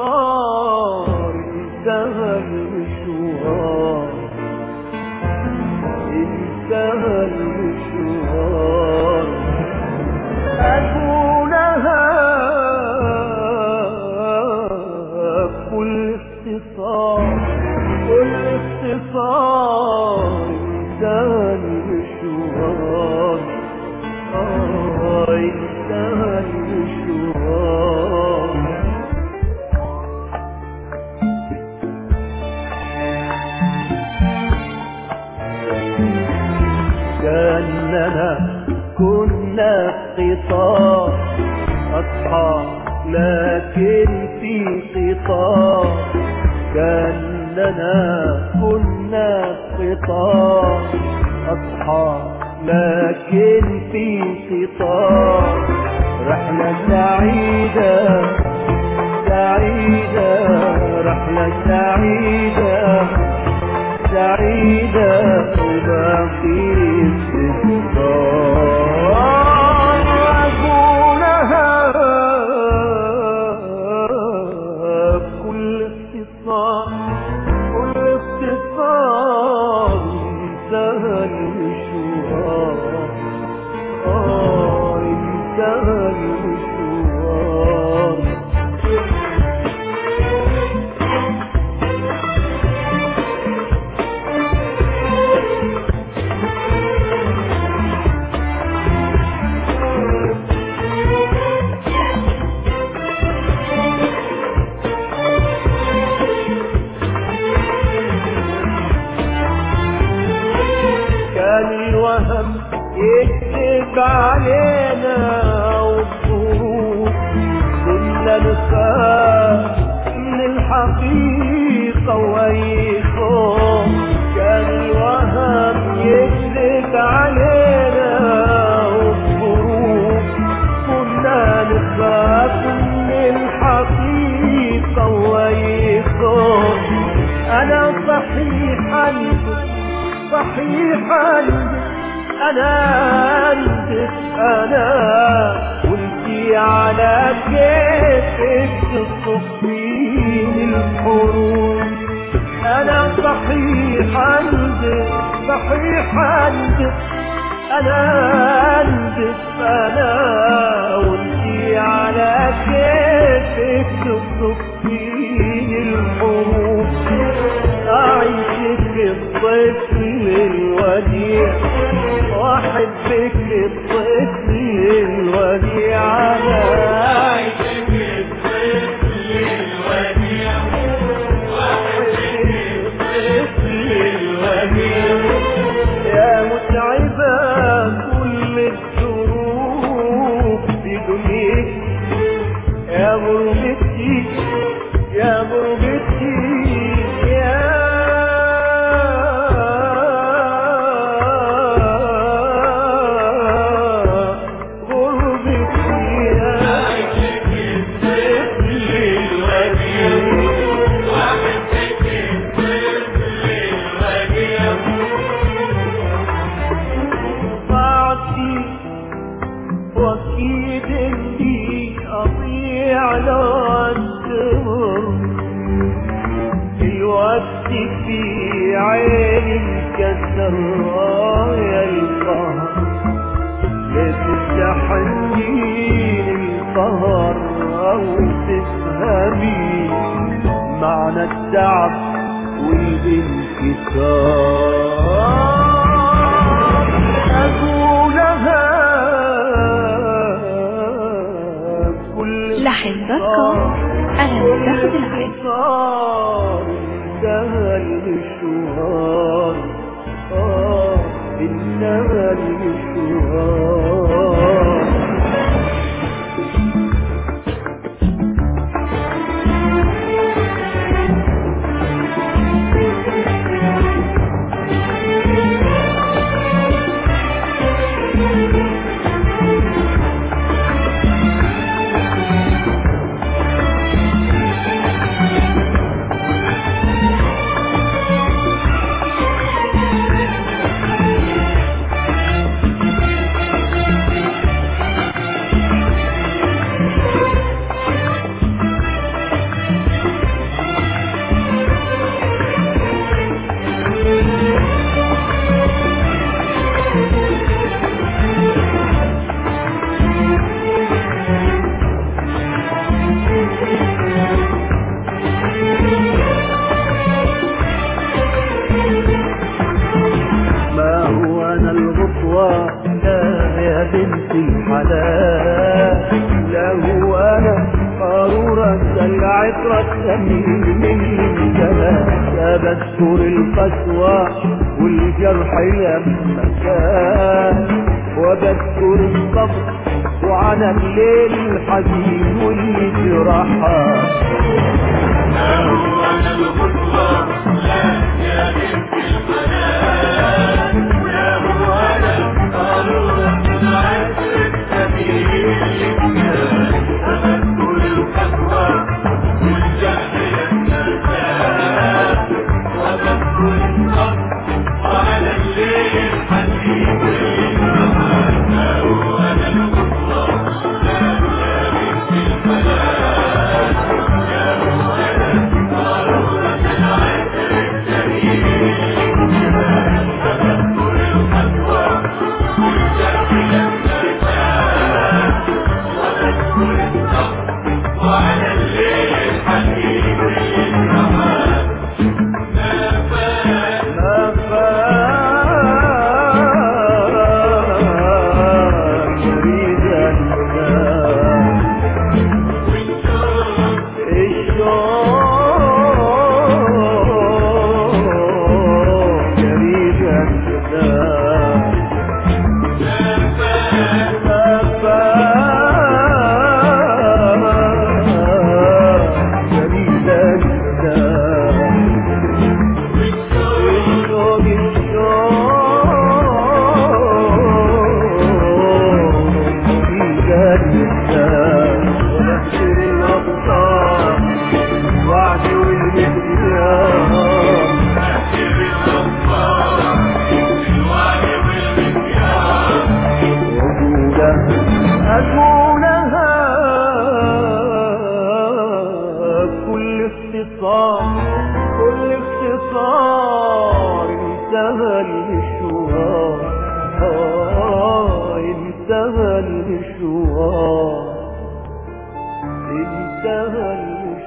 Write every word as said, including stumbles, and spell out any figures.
القطار انتهى المشوار، انتهى المشوار. أقولها بكل اختصار، كل اختصار انتهى المشوار، آه انتهى المشوار. كأننا كنا في قطار أصحاب لكن في قطار، كأننا كنا في قطار أصحاب لكن في قطار. رحلة سعيدة سعيدة، رحلة سعيدة سعيدة وباقي استثمار. أقولها بكل اختصار، كل اختصار انتهى المشوار، آه انتهى المشوار. الوهم يكتب علينا والظروف، كنا نخاف من الحقيقة ويخوف. كان الوهم يكتب علينا والظروف، كنا نخاف من الحقيقة ويخوف. أنا صحيح عندك صحيح عندك، أنا عندك أنا، وانتي على كيفك تصفين الحروف. أنا صحيح عندك صحيح عندك، أنا عندك أنا، وانتي على كيفك تصفين الحروف. أعيشك الطفل الوديع وأحبك الطفل الوديع، أنا أعيشك الطفل الوديع وأحبك الطفل الوديع. يا متعبة كل الظروف في دنياك، يا غربتي يا غربتي وأكيد إني أضيع لو أنتظر الوقت في عيني انكسر. يا القهر لا تستحملين القهر أو تفهمي معنى التعب والانكسار. أقولها لحن دوت كوم، أنا متاخد العين. انتهى المشوار، آه انتهى المشوار. جميل انتهى. بذكر القسوة والجرح لما كان، وبذكر الصبر وعلى الليل الحزين واللي جرحها. لا هو أنا الغصة لا يا بنت الحلال، لا هو أنا قالوا العسر السبيل للكلام. وبذكر القسوة والجرح لما كان، وبذكر الصبر وعلى الليل الحزين واللي جرحها. لا هو أنا الغصة لا يا بنت الحلال، لا هو أنا قالوا العسر السبيل للكلام. وبذكر القسوة والجرح لما كان، وبذكر الصبر وعلى الليل الحزين واللي جرحها. ما فات ما فات يريد الناس والشوق الشوق يريد الناس. ما فات ما فات يريد الناس. والشوق أكتب الأخبار الوعد والمكيال. أقولها كل اختصار كل اختصار انتهى المشوار. آه انتهى المشوار انتهى المشوار.